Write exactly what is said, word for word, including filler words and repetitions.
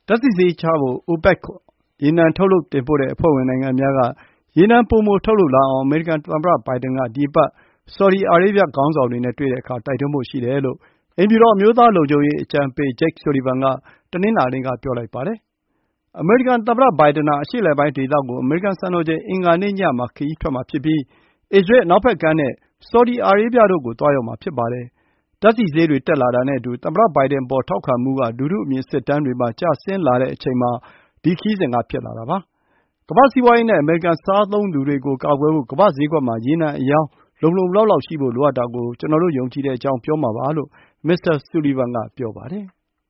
ဓာတ်ဆီဈေးချဖို့ OPEC ရေနံထုတ်လုပ်တင်ပို့တဲ့အဖွဲ့ဝင်နိုင်ငံများက ရေနံပိုမိုထုတ်လုပ်လာအောင် အမေရိကန်သမ္မတဘိုင်ဒန်က ဒီအပတ် ဆော်ဒီအာရေဗျခေါင်းဆောင်တွေနဲ့တွေ့တဲ့အခါ တိုက်တွန်းဖို့ရှိတယ်လို့ အိမ်ဖြူတော် အမျိုးသားလုံခြုံရေးအကြံပေး Jake Sullivan က တနင်္လာနေ့က ပြောလိုက်ပါတယ်။ အမေရိကန်သမ္မတဘိုင်ဒန်ဟာ အရှေ့အလယ်ပိုင်းဒေသကို အမေရိကန်စံတော်ချိန် အင်္ဂါနေ့ညမှာ ခရီးထွက်မှာဖြစ်ပြီး အစ္စရေးအနောက်ဘက်ကမ်းနဲ့ ဆော်ဒီအာရေဗျတို့ကို သွားရောက်မှာဖြစ်ပါတယ်။ ဓာတ်ဆီဈေးတွေတက်လာတာနဲ့အတူ သမ္မတဘိုင်ဒန်အပေါ် ထောက်ခံမှုက လူထုအမြင်စစ်တမ်းတွေမှာ ကျဆင်းလာတဲ့အချိန်မှာ ဒီခရီးစဉ်က ဖြစ်လာတာပါ။ ကမ္ဘာ့စီးပွါးရေးနဲ့ အမေရိကန်စားသုံးသူတွေကို ကာကွယ်ဖို့ ကမ္ဘာ့ဈေးကွက်မှာ ရေနံအရောင်း လုံလုံလောက်လောက်ရှိဖို့ လိုအပ်တာကို ကျနော်တို့ ယုံကြည်ကြောင်း ပြောမှာပါလို့ မစ္စတာ Sullivan က ပြောပါတယ်။